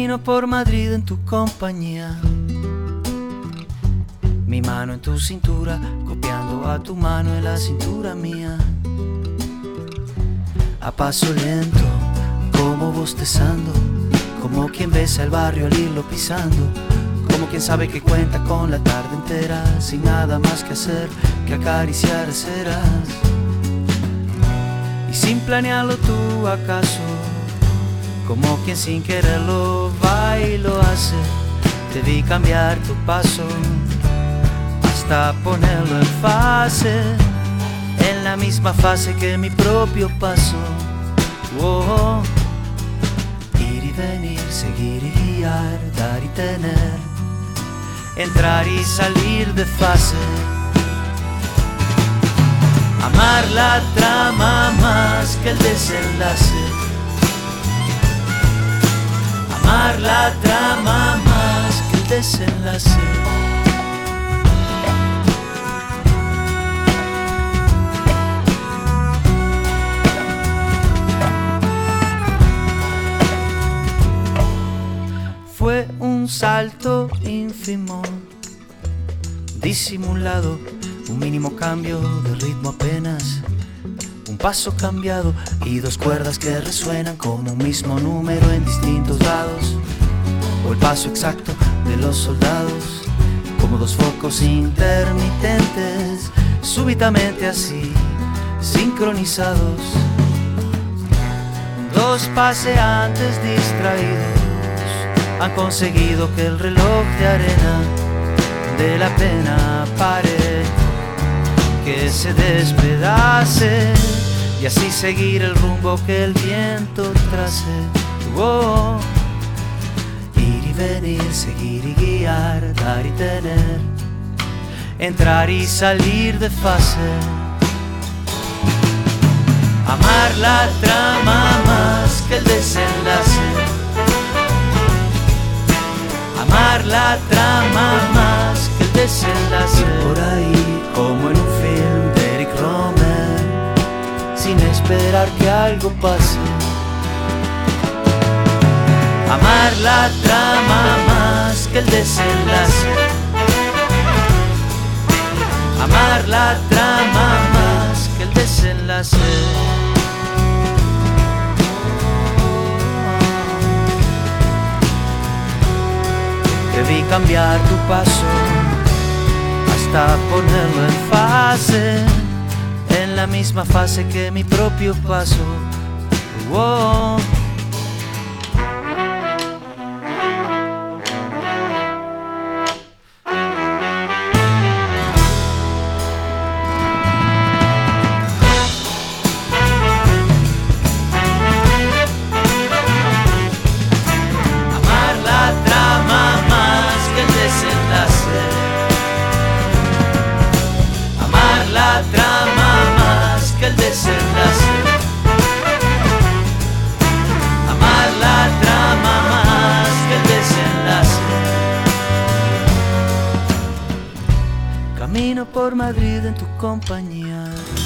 Camino por Madrid en tu compañía, mi mano en tu cintura, copiando a tu mano en la cintura mía. A paso lento, como bostezando, como quien besa el barrio al irlo pisando, como quien sabe que cuenta con la tarde entera, sin nada más que hacer que acariciar aceras. Y sin planearlo tú acaso, como quien sin quererlo va y lo hace, te vi cambiar tu paso hasta ponerlo en fase, en la misma fase que mi propio paso. Oh, ir y venir, seguir y guiar, dar y tener, entrar y salir de fase. Amar la trama más que el desenlace. Amar la trama más que el desenlace. Fue un salto ínfimo, disimulado, un mínimo cambio de ritmo apenas, un paso cambiado y dos cuerdas que resuenan como un mismo número en distintos lados, o el paso exacto de los soldados, como dos focos intermitentes, súbitamente así, sincronizados, dos paseantes distraídos han conseguido que el reloj de arena de la pena pare, que se despedace y así seguir el rumbo que el viento trace. Oh, ir y venir, seguir y guiar, dar y tener, entrar y salir de fase. Amar la trama más que el desenlace. Amar la trama más que el desenlace. Y por ahí, como en un film de Eric Romer, sin esperar que algo pase. Amar la trama más que el desenlace. Amar la trama más que el desenlace. Te vi cambiar tu paso hasta ponerlo en fase, en la misma fase que mi propio paso. Oh. La trama más que el desenlace. Amar la trama más que el desenlace. Camino por Madrid en tu compañía.